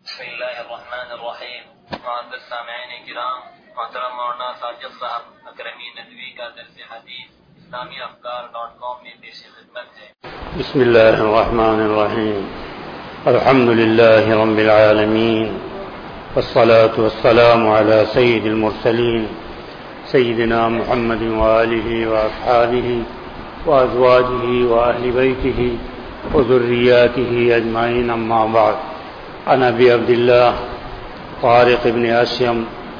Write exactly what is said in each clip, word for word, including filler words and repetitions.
بسم اللہ الرحمن الرحیم. معزز سامعین کرام، محترم مولانا ساجد صاحب اکرمی ندوی کا درس حدیث اسلامی افکار ڈاٹ کام میں پیش خدمت ہے. بسم اللہ الرحمن الرحیم. الحمد للہ رب العالمین والصلاة والسلام على سید المرسلین سیدنا محمد وآلہ واصحابہ وازواجہ واہل بیتہ وذریاتہ اجمعین، اما بعد. عن ابی عبد اللہ طارق بن اشیم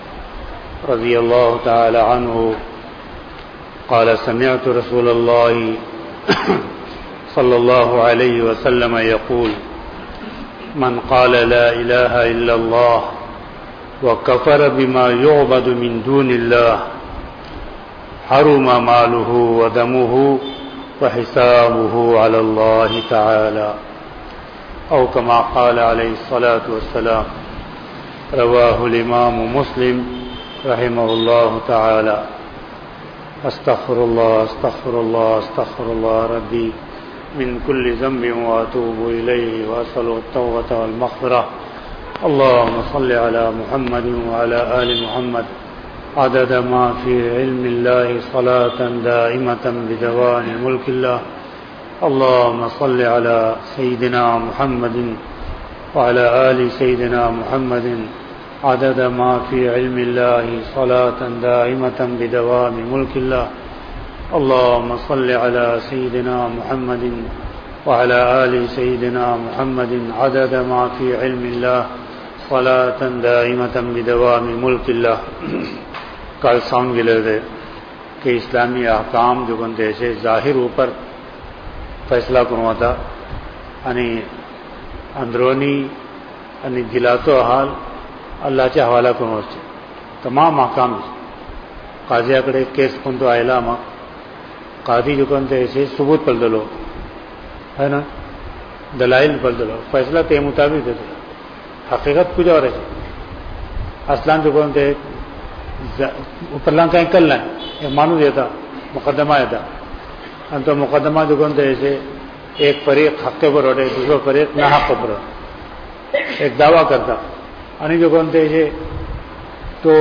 رضی اللہ تعالی عنہ قال سمعت رسول اللہ صلی اللہ علیہ وسلم يقول من قال لا الہ الا اللہ وكفر بما يعبد من دون الله حرم ماله ودمه وحسابه على الله تعالى او كما قال عليه الصلاة والسلام. رواه الامام مسلم رحمه الله تعالى. استغفر الله استغفر الله استغفر الله ربي من كل ذنب واتوب اليه واسأله التوبة والمغفرة. اللهم صل على محمد وعلى آل محمد عدد ما في علم الله صلاة دائمة بدوام ملك الله. اللهم صل على سيدنا محمد وعلى آل سيدنا محمد عدد ما في علم الله صلاة دائمة بدوام ملك الله. اللهم صل على سيدنا محمد وعلى آل سيدنا محمد عدد ما في علم الله صلاة دائمة بدوام ملك الله. کل سامنے گلے تھے کہ اسلامی احکام جو بنتے ایسے ظاہر اوپر فیصلہ کروا تھا، یعنی اندرونی یعنی دلاتو حال اللہ چا حوالہ کروا سے تمام احکام قاضی اکڑے کیس کن تو آئلہ ما قاضی جو کنتے ایسے ثبوت پل دلو ہے نا، دلائل پل دلو، فیصلہ تے مطابق دے دلو، حقیقت کچھ اور ہے. اصلان جو کنتے اوپر لان کہیں کل لائیں ایک مانو دیتا مقدمہ دیتا انتو مقدمہ جو کنتے ایسے ایک فریق حق پر اٹھے دوسرا فریق نہ حق پر ایک دعویٰ کرتا انہیں جو کنتے ایسے تو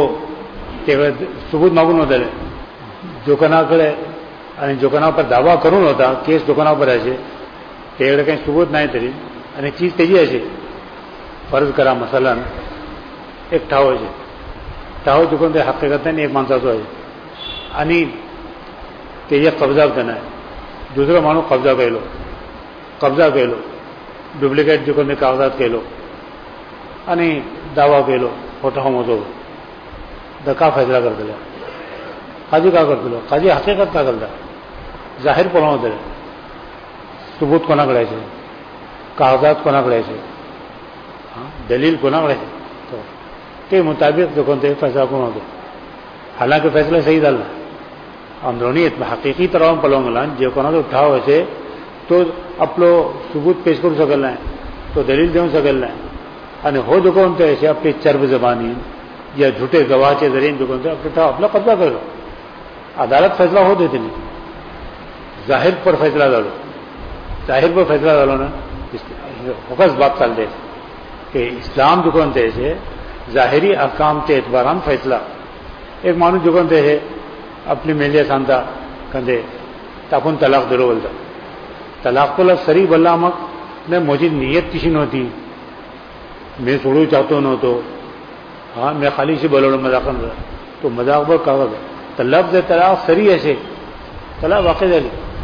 ثبوت مانگون ہوتا ہے جو کنا کرے یعنی جو کنا پر دعویٰ کرون ہوتا کیس جو کنا پر ایسے تیگڑے کہیں ثبوت نہ تری یعنی چیز تیجی ایسے فرض کرا مثلا ایک ٹھاؤ ایسے ٹھاؤ جو کنتے حقیقت نہیں ایک مانسا تو ہے یعنی تیجی قبضہ کرنا ہے، دوسرا مانو قبضہ کہہ لو قبضہ کہہ لو ڈپلیکیٹ جو کرنے کاغذات کہہ لو یعنی دعویٰ کہہ لو ہوتا ہوں تو دکا فیصلہ کر دے قاضی کا کر دلو قاضی حقیقت کا کرتا ظاہر کو نہ ہوتے ثبوت کو نہ کڑے سے کاغذات کو نہ کڑے سے دلیل کو نہ کڑے سے تو کے مطابق جو کرتے فیصلہ کو نہ ہوتے، حالانکہ فیصلہ صحیح ڈالنا اندرونی حقیقی طرح پلوں گلان جو کنا تو اٹھاؤ ایسے تو اپلو ثبوت پیش کر سکل ہیں تو دلیل دیوں سکل ہیں یعنی ہو جو کونتے ایسے اپنی چرب زبانی یا جھوٹے گواہ کے ذریعے جو کونتے اپنے اٹھاؤ اپنا قبضہ کر لو. عدالت فیصلہ ہو دیتے نہیں، ظاہر پر فیصلہ ڈالو ظاہر پر فیصلہ ڈالو نا فوکس بات چل دے کہ اسلام جو کونتے ایسے ظاہری احکام کے اعتباران فیصلہ. ایک مانو جو کونتے ہے اپنی میلیا سانتا کندے تاپن طلاق دلو بولتا طلاق کو لفظ سری بلّہ مک میں مجھے نیت کسی نہ ہوتی میں چھوڑو چاہتا ہوں نہ تو ہاں میں خالی سے بولو مذاق تو مذاق پر کاغذ تو لفظ طلاق سری ایسے طلاق واقع دلی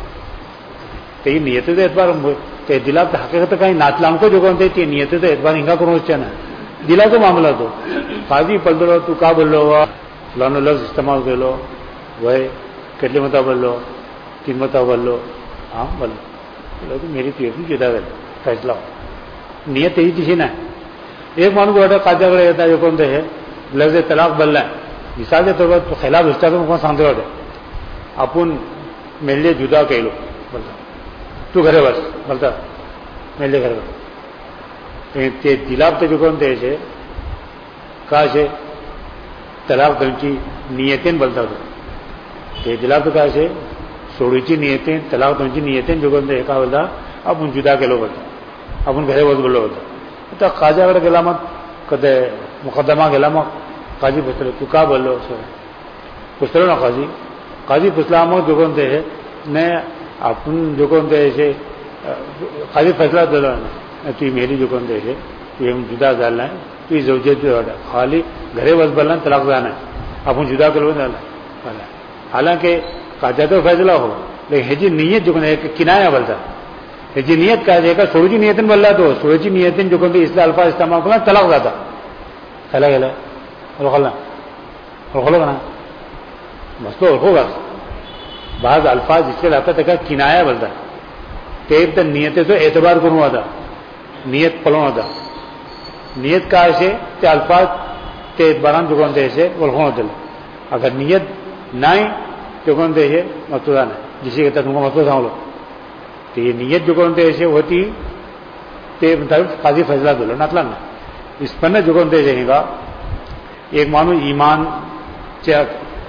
تو یہ نیت تو اعتبار تو دلا تو حقیقت کہیں ناتلام کو جو کون تھے نیت تو اعتبار ہنگا کروں چاہنا دلا تو معاملہ تو قاضی پل دو تو کا بول لو فلانو لفظ استعمال کر لو وہ کتنے متا بول لو تین متا بول لو ہاں بولو تو میری پیٹ نہیں جدا کر فیصلہ ہو نیت یہی کسی نہ ایک مانو کو بیٹا قاضی اگر رہتا ہے جو کون ہے لفظ طلاق بل رہا ہے مثال کے طور پر تو خلاف رشتہ تو کون سامنے بیٹھے اپن میرے لیے جدا کہہ لو بولتا تو گھر بس بولتا میرے لیے گھر بس دلاپ تو جو کون تھے ایسے کہا سے طلاق دنچی نیتیں بولتا تھا کہ دلاپ تو کہا سے سوڑیچی نیتیں طلاق دنچی نیتیں جو کون تھے کہا بولتا اب ان جدا کے لو بولتا اب ان گھرے بہت بولو بولتا आता काजाकडे गेला मग कधी मुकदमा गेला मग काजी पुसलो तू का बोललो पुसलो ना काजी काजी पुसला मग जो कोण ते ने आपण जो कोण ते काजी फैसला दिला ना तू मेरी जो कोण ते तू जुदा झाला नाही तू जवजेत खाली घरे बस बोलना तलाक जाना है आपण जुदा करो झाला हालांकि काजा तो फैसला हो लेकिन ह्याची नियत जो कोण किनाया बोलता ह्याची नियत काय आहे का सोळूची नियतीन बोलला तो सोळूची नियतीन जो कोण इसला अल्फाज इस्तेमाल करा तलाक जाता खायला गेला ओळखला ओळखलो का ना मस्त ओळखो बस बाज अल्फाज इसके लाता त्याका किनाया बोलता ते तर नियतेचो एतबार करून होता नियत पळून होता नियत काय असे ते अल्फाज ते एतबारान जो कोण ते ओळखून होतील अगर नियत नाही तो कोण ते मसुदा नाही जिशी घेता तुम्हाला मसुदा सांगलो ते नियत जो कोण ते होती ते मुताबिक काजी फैसला दिलो नातला ना इस्पन्न जो कोण ते का एक माणूस ईमानच्या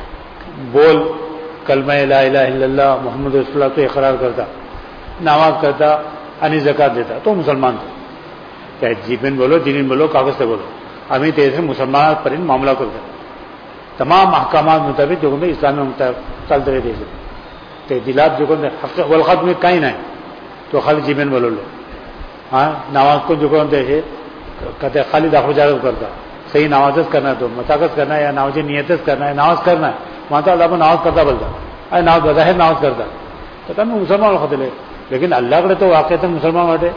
बोल कलमा ला इलाहा इल्लल्लाह मुहम्मद रसूलुल्लाह तो इकरार करता नमाज करता आणि जकात देता तो मुसलमान था चाहे जीबन बोलो दिलीन बोलो कागज से बोलो आम्ही ते मुसलमानापर्यंत मामला करतो तमाम अहकामात मुताबिक जो कोण इस्लामी मुताबिक चालते रहते ते दिलात जो कोण हक वलखात में काही नाही तो खाली जीबन बोलवलो हाँ नमाज को जो कोण ते कहते खाली दाखो जागो करता सही नमाजच करना तो मताकच करना या नावाची नियतच करना है नमाज करना है मानता अल्लाह पर नमाज करता बोलता अरे नाव बजाहिर नमाज करता तो क्या मैं मुसलमान खाते लेकिन अल्लाह कडे तो वाकई तर मुसलमान वाटे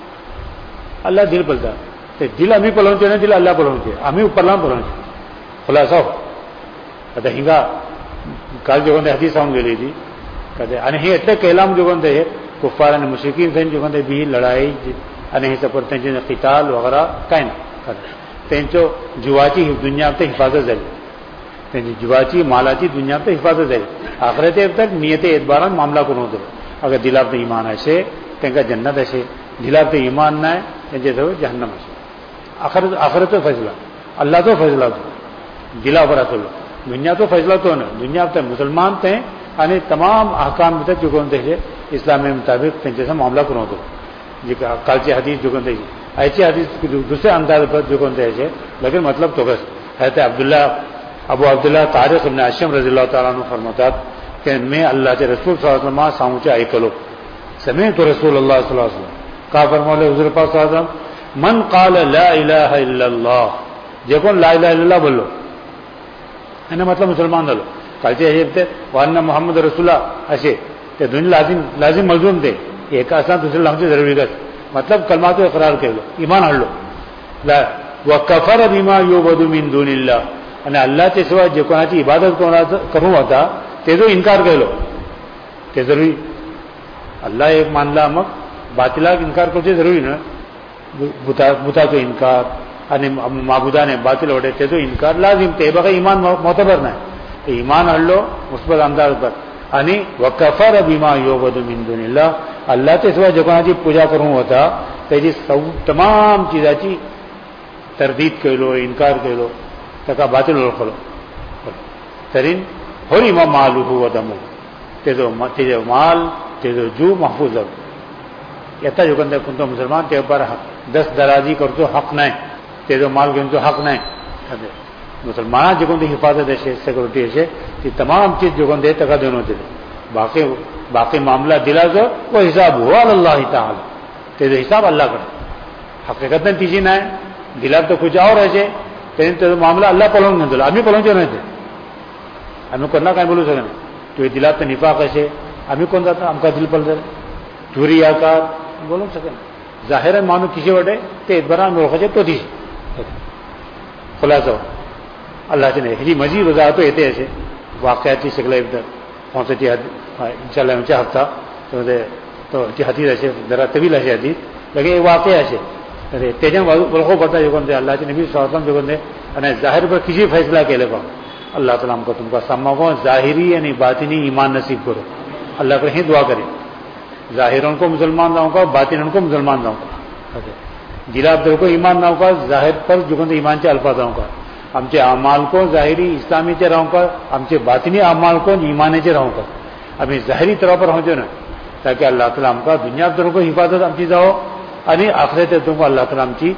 अल्लाह दिल पलता ते दिल आम्ही पलवचे नाही दिल अल्लाह पलवचे आम्ही उपरला पलवचे खुलासा हो आता हिंगा काल जो कोणते हदीस सांगून गेली ती कधी आणि हे એટલે કહેલામ जो कोणते कुफार आणि मुश्रिकीन थईन जो कोणते बी लढाई आणि हे सपोर्ट त्यांचे क़िताल वगैरह काय नाही त्यांचो जीवाची दुनियात हिफाजत झाली त्यांची जीवाची मालाची दुनियात हिफाजत झाली आखिरते तक नियते एतबारान मामला करून होतो अगर दिलात ईमान असे त्यांना जन्नत असे दिलात ईमान नाही त्यांच्याजवळ जहन्नम असे आखिरत आखिरतो फैसला अल्लाह तो फैसला तो दिलावर असलो दुनिया तो फैसला तो ना दुनिया तक मुसलमान थे आणि तमाम अहकाम तक जो कोणते इस्लामी मुताबिक त्यांच्याचा मामला करून होतो जी कालची हदीस जो कोणते ऐसे हदीस दूसरे अंदाज पर जो कोणते ऐसे लेकिन मतलब तो बस है अब्दुल्ला अबू अब्दुल्ला तारिक इब्न अशम रज़ियल्लाहु ताला अन्हु फरमातात कि मैं अल्लाह के रसूल सल्लल्लाहु अलैहि वसल्लम सामूचे ऐकलो समीअत रसूलुल्लाह सल्लल्लाहु अलैहि वसल्लम का फरमाले हुजूर पाक सल्लल्लाहु अलैहि वसल्लम मन काल ला इलाहा इल्लल्लाह जे कोण ला इलाहा इल्लल्लाह बोललो याने मतलब मुसलमान झालो कालचे हे ते वान्ना मुहम्मद रसूलुल्लाह असे ते दोन्ही लाजिम लाजिम मलजूम ते एका असा दुसऱ्या लांबचे जरूरीगत मतलब कलमा तो इकरार केलो ईमान हाडलो ला व कफर बिमा युबदु मिन दुनिल्लाह आणि अल्लाहच्या शिवाय जे कोणाची इबादत कोणाचं करू होता तेजो इन्कार केलो ते जरुरी अल्लाह एक मानला मग बातिलाक इन्कार करते जरुरी ना बुता बुताचो इन्कार आणि माबुदाने बातिल वडे तेजो इन्कार लाजिम ते बघा इमान मोतबर नाही इमान हाडलो मुस्बत अंदाज पर आणि वकफर बिमा युबदु मिन दुनिल्लाह अल्लाहच्या शिवाय जे कोणाची पूजा करू होता त्याची तमाम चीजाची तरदीद केलो इन्कार केलो ताका बातिल ओळखलो तरी होरी मा मालुहु व दमु तेजो तेजो माल तेजो जीव महफूज जातो येता जो कोणता कोणतो मुसलमान ते पर दस दराजी करतो हक नाही तेजो माल घेऊन तो हक नाही मुसलमाना जे कोणती हिफाजत असे सिक्युरिटी असे ती तमाम चीज जो कोणते ताका देऊन होते बाकी बाकी मामला दिला जो वो हिसाब हुआ अल्लाह ताला तेजो हिसाब अल्लाह कडे हकीकत तिची नाही दिला तो कुछ और असे त्याने त्याचा मामला अल्लाह पळवून घेऊन दिला आम्ही पळवूनचे नाही ते आम्ही कोणा काय बोलू शकत नाही तुझे दिलात तर निफाक असे आम्ही कोण जातो आमका दिल पडलं चोरी आकार बोलू शकत नाही जाहीर माणूस किशी वाटे ते बरा ओळखायचे तो दिशी खुलासा अल्लाहचे नाही ह्याची मजीद वजाहत येते असे वाक्याची सगळं एकदा कोणत्याची इंशाल्लाह आमच्या हप्ता तो ती हदीस असे जरा तवील असे हदीस लगे एक वाक्य असे अरे त्याच्या ओळखो पडता जो कोणते अल्लाहचे नबी सल्लल्लाहु अलैहि वसल्लम जो कोणते आणि जाहीर पर किसी फैसला केले पा अल्लाह ताला हमको तुमका सम्माको जाहिरी यानी बातिनी ईमान नसीब करो अल्लाह करे ही दुआ करे जाहिरों को मुसलमान जाऊंगा बातिनों को मुसलमान जाऊंगा दिलादर को ईमान जाऊंगा जाहिर पर जो कोणते ईमानचे अल्फाज जाऊंगा आमचे अमाल को जाहिरी इस्लामीचे राहूंगा आमचे बातिनी अमाल को ईमानेचे राहूंगा आम्ही जाहिरी तरह पर होते ना ताकि अल्लाह ताला हमका दुनिया दरों को हिफाजत आमची जाओ आणि आखिरत तुमको अल्लाह ताला आमची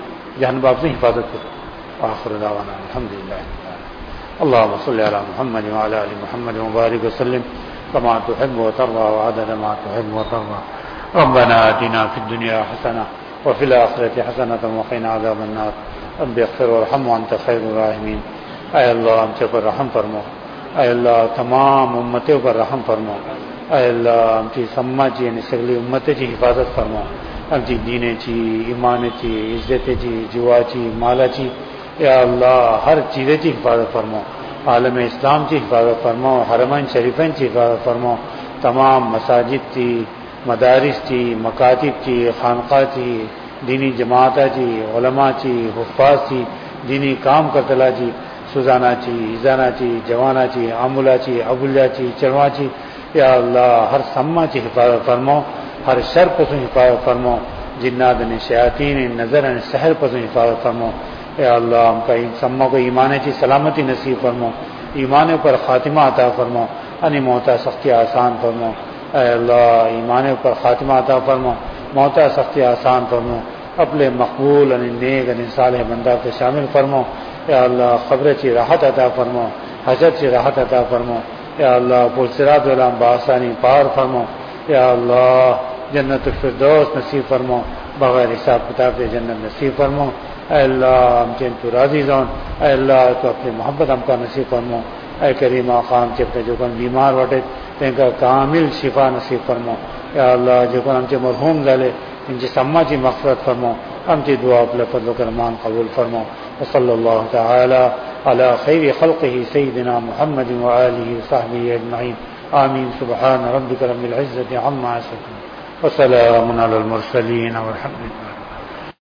جہنم باب سے حفاظت کرو. آخر دعوانا الحمدللہ. اللهم صل على محمد وعلى ال محمد وبارك وسلم كما تحب وترضى وعدد ما تحب وترضى. ربنا آتنا في الدنيا حسنة وفي الآخرة حسنة وقنا عذاب النار. رب اغفر وارحم وانت خیر الراحمین. اے اللہ ہم سے پر رحم فرما. اے اللہ تمام امتوں پر رحم فرما. اے اللہ ہم کی سما چی یعنی سگلی امت کی حفاظت فرما. ہم کی دین چی ایمان چی عزت چی جوا چی مالا چی یا اللہ ہر چیز کی حفاظت فرما. عالم اسلام کی حفاظت فرما. حرمین شریفین کی حفاظت فرما. تمام مساجد کی مدارس کی مکاتب کی خانقاہ کی دینی جماعت چی علماء چی حفاظ چی دینی کام کرتلا چی سوزانا چی ایزانا چی جوانا چی عاملہ چی ابولیہ چی چروا چی یا اللہ ہر سما چی حفاظت فرما. ہر شر پسوں حفاظت فرما. جنات نے شیاطین نظر نے سحر پسوں حفاظت فرما. یا اللہ ہم کا سما کو ایمان چی سلامتی نصیب فرما. ایمان پر خاتمہ عطا فرما. ان موتا سختی آسان فرما. اے اللہ ایمان پر خاتمہ عطا فرما. موتا سختی آسان فرما. اپنے مقبول ان نیک ان صالح بندہ کے شامل فرما. یا اللہ خبر چی راحت عطا فرما. حشر چی راحت عطا فرما. یا اللہ پل صراط علام بآسانی پار فرما. یا اللہ جنت الفردوس نصیب فرما. بغیر حساب کتاب سے جنت نصیب فرما. اے اللہ ہم چین تو راضی زون. اے اللہ تو اپنی محبت ہم کا نصیب فرما. اے کریم آقا ہم چے اپنے جو کن بیمار وٹے تین کا کامل شفا نصیب فرما. یا اللہ جو کن ہم چے مرحوم ڈالے ان کی سما چی مغفرت فرما. ہم چی دعا اپنے فضل و کرمان قبول فرما. وصلی اللہ تعالی علی خیر خلقہ سیدنا محمد وآلہ وصحبہ اجمعین. آمین. سبحان ربک رب العزة عما یصفون وسلام علی المرسلین والحمد للہ.